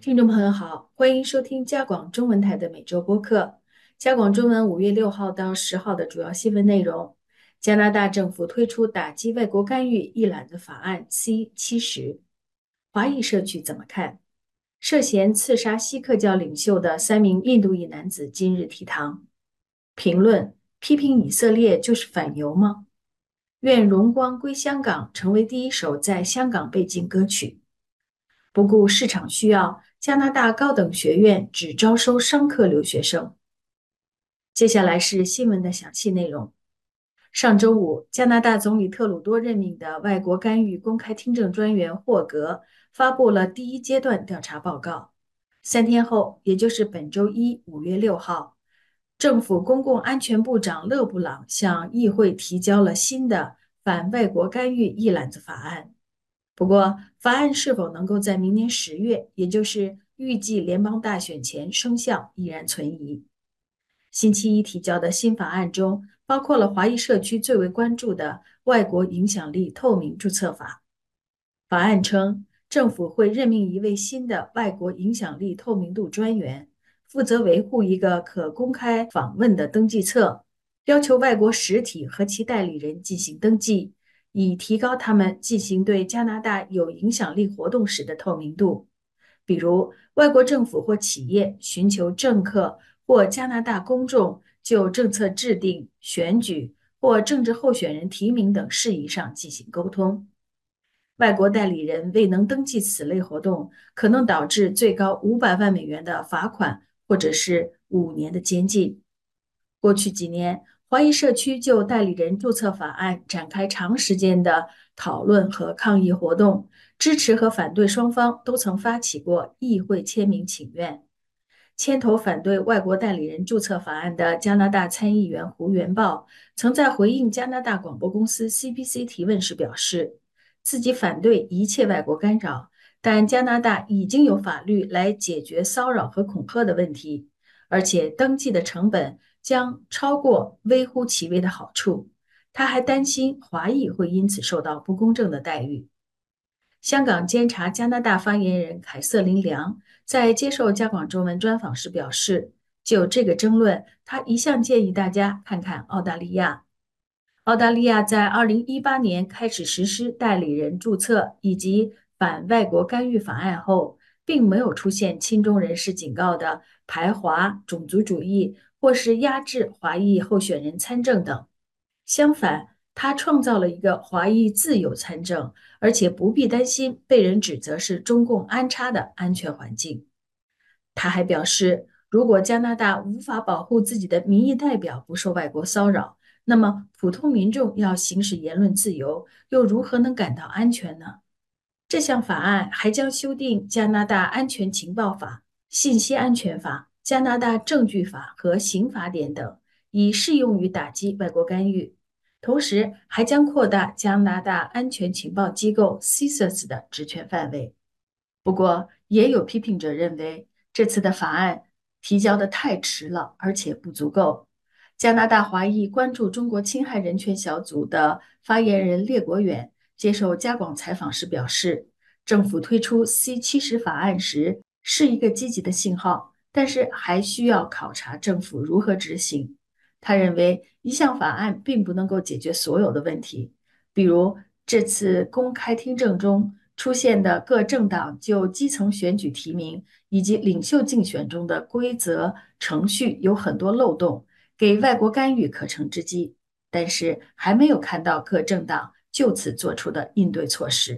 听众朋友好，欢迎收听加广中文台的每周播客。加广中文5月6号到10号的主要新闻内容：加拿大政府推出打击外国干预一揽子法案 C70，华裔社区怎么看？涉嫌刺杀锡克教领袖的3名印度裔男子今日提堂。评论批评以色列就是反犹吗？愿荣光归香港成为第一首在香港被禁歌曲。不顾市场需要，加拿大高等学院只招收商科留学生。接下来是新闻的详细内容。上周五，加拿大总理特鲁多任命的外国干预公开听证专员霍格发布了第一阶段调查报告。3天后，也就是本周一5月6号，政府公共安全部长勒布朗向议会提交了新的反外国干预一揽子法案。不过，法案是否能够在明年10月，也就是预计联邦大选前生效，依然存疑。星期一提交的新法案中，包括了华裔社区最为关注的外国影响力透明注册法。法案称，政府会任命一位新的外国影响力透明度专员，负责维护一个可公开访问的登记册，要求外国实体和其代理人进行登记，以提高他们进行对加拿大有影响力活动时的透明度。比如，外国政府或企业寻求政客或加拿大公众就政策制定、选举或政治候选人提名等事宜上进行沟通。外国代理人未能登记此类活动，可能导致最高$500万的罚款，或者是5年的监禁。过去几年，华裔社区就代理人注册法案展开长时间的讨论和抗议活动，支持和反对双方都曾发起过议会签名请愿。牵头反对外国代理人注册法案的加拿大参议员胡元豹曾在回应加拿大广播公司 CBC 提问时表示，自己反对一切外国干扰，但加拿大已经有法律来解决骚扰和恐吓的问题，而且登记的成本将超过微乎其微的好处。他还担心华裔会因此受到不公正的待遇。香港监察加拿大发言人凯瑟琳·梁在接受加广中文专访时表示，就这个争论，他一向建议大家看看澳大利亚。澳大利亚在2018年开始实施代理人注册以及反外国干预法案后，并没有出现亲中人士警告的排华、种族主义或是压制华裔候选人参政等。相反，他创造了一个华裔自由参政，而且不必担心被人指责是中共安插的安全环境。他还表示，如果加拿大无法保护自己的民意代表不受外国骚扰，那么普通民众要行使言论自由，又如何能感到安全呢？这项法案还将修订加拿大安全情报法、信息安全法、加拿大证据法和刑法典等，以适用于打击外国干预。同时，还将扩大加拿大安全情报机构 CSIS 的职权范围。不过，也有批评者认为，这次的法案提交的太迟了，而且不足够。加拿大华裔关注中国侵害人权小组的发言人列国远接受加广采访时表示，政府推出 C70法案时是一个积极的信号，但是还需要考察政府如何执行。他认为，一项法案并不能够解决所有的问题，比如这次公开听证中出现的各政党就基层选举提名以及领袖竞选中的规则程序有很多漏洞，给外国干预可乘之机，但是还没有看到各政党就此做出的应对措施。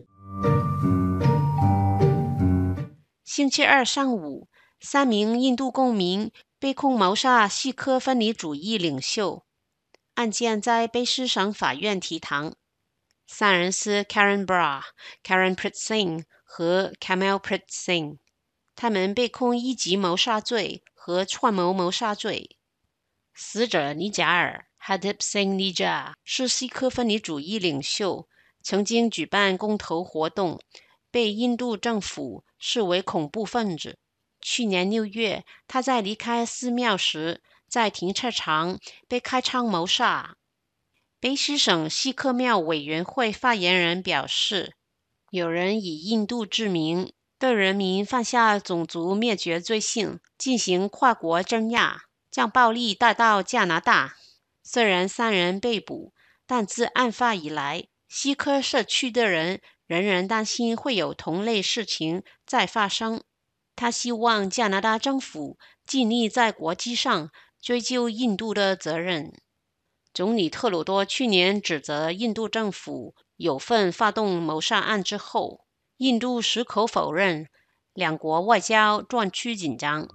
星期二上午，3名印度公民被控谋杀锡克分离主义领袖，案件在卑诗省法院提堂。3人是 Karen Brar、Karen Preet Singh 和 Kamal Preet Singh， 他们被控一级谋杀罪和串谋谋杀罪。死者尼贾尔 Hardeep Singh Nijjar 是锡克分离主义领袖，曾经举办公投活动，被印度政府视为恐怖分子。去年6月，他在离开寺庙时，在停车场被开枪谋杀。卑诗省锡克庙委员会发言人表示，有人以印度之名对人民犯下种族灭绝罪行，进行跨国镇压，将暴力带到加拿大。虽然3人被捕，但自案发以来，锡克社区的人仍然担心会有同类事情再发生。他希望加拿大政府尽力在国际上追究印度的责任。总理特鲁多去年指责印度政府有份发动谋杀案之后，印度矢口否认，两国外交转趋紧张。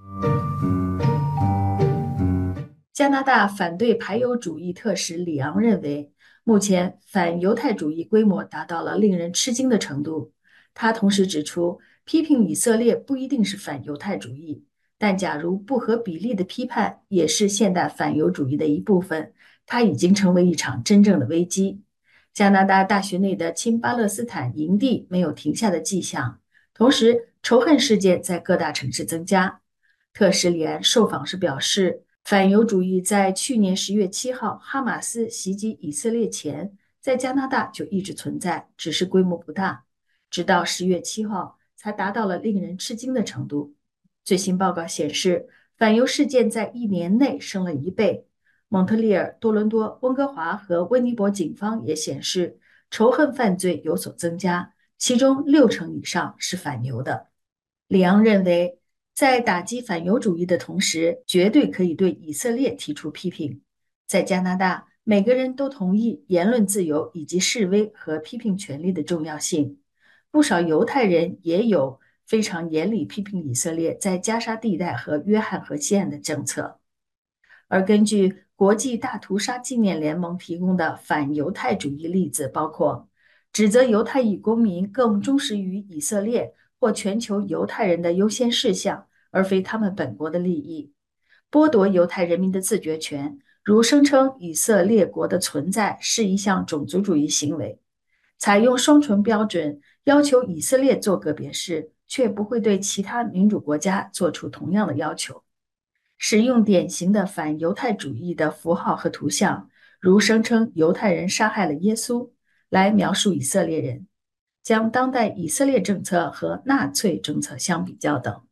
加拿大反对排犹主义特使里昂认为，目前反犹太主义规模达到了令人吃惊的程度。他同时指出，批评以色列不一定是反犹太主义，但假如不合比例的批判也是现代反犹主义的一部分，它已经成为一场真正的危机。加拿大大学内的亲巴勒斯坦营地没有停下的迹象，同时仇恨事件在各大城市增加。特使里安受访时表示，反犹主义在去年10月7号哈马斯袭击以色列前，在加拿大就一直存在，只是规模不大，直到10月7号才达到了令人吃惊的程度。最新报告显示，反犹事件在1年内升了1倍。蒙特利尔、多伦多、温哥华和温尼伯警方也显示，仇恨犯罪有所增加，其中60%以上是反犹的。里昂认为，在打击反犹主义的同时，绝对可以对以色列提出批评。在加拿大，每个人都同意言论自由以及示威和批评权利的重要性。不少犹太人也有非常严厉批评以色列在加沙地带和约翰河西岸的政策。而根据国际大屠杀纪念联盟提供的反犹太主义例子，包括指责犹太裔公民更忠实于以色列或全球犹太人的优先事项，而非他们本国的利益；剥夺犹太人民的自决权，如声称以色列国的存在是一项种族主义行为；采用双重标准，要求以色列做个别事，却不会对其他民主国家做出同样的要求。使用典型的反犹太主义的符号和图像，如声称犹太人杀害了耶稣，来描述以色列人，将当代以色列政策和纳粹政策相比较等。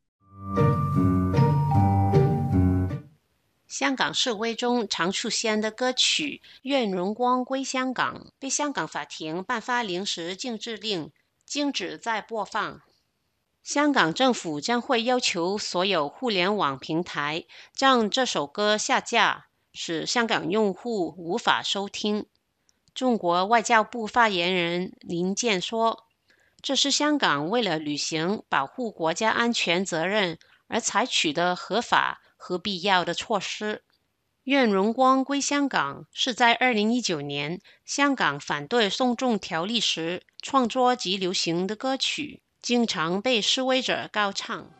香港示威中常出现的歌曲《愿荣光归香港》被香港法庭颁发临时禁制令，禁止再播放。香港政府将会要求所有互联网平台将这首歌下架，使香港用户无法收听。中国外交部发言人林健说，这是香港为了履行保护国家安全责任而采取的合法和必要的措施。愿荣光归香港是在2019年香港反对送中条例时创作及流行的歌曲，经常被示威者高唱。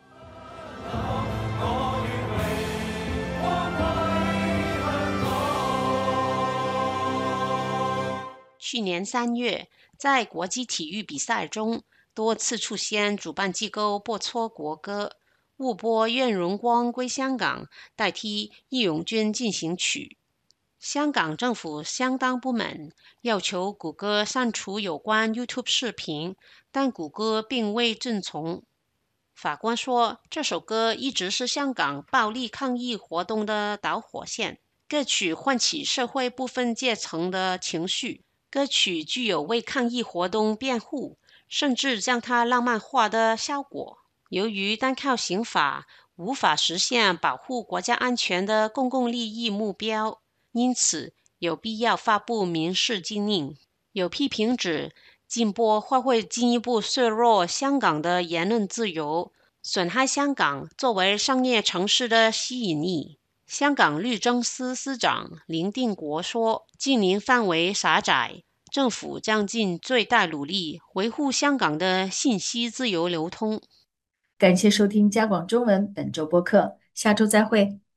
去年3月，在国际体育比赛中，多次出现主办机构播错国歌，误播愿荣光归香港，代替义勇军进行曲。香港政府相当不满，要求谷歌删除有关 YouTube 视频，但谷歌并未遵从。法官说，这首歌一直是香港暴力抗议活动的导火线，歌曲唤起社会部分阶层的情绪，歌曲具有为抗议活动辩护，甚至将它浪漫化的效果。由于单靠刑法无法实现保护国家安全的公共利益目标，因此有必要发布民事禁令。有批评指，禁播会进一步削弱香港的言论自由，损害香港作为商业城市的吸引力。香港律政司司长林定国说，禁令范围狭窄，政府将尽最大努力维护香港的信息自由流通。 感谢收听加广中文本周播客，下周再会。